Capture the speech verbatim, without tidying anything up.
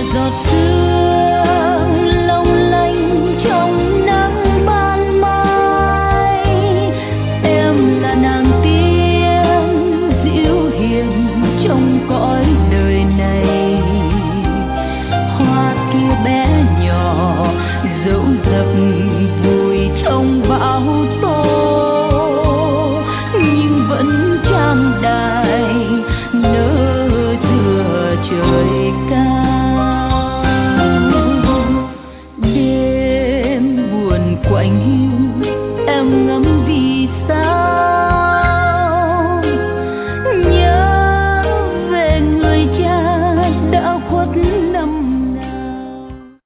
giọt sương long lanh trong nắng ban mai. Em là nàng tiên dịu hiền trong cõi đời này. Hoa kia bé nhỏ dẫu dập vùi trong bão tố, nhưng vẫn trang đài nở giữa trời cao. Đêm buồn quạnh hiu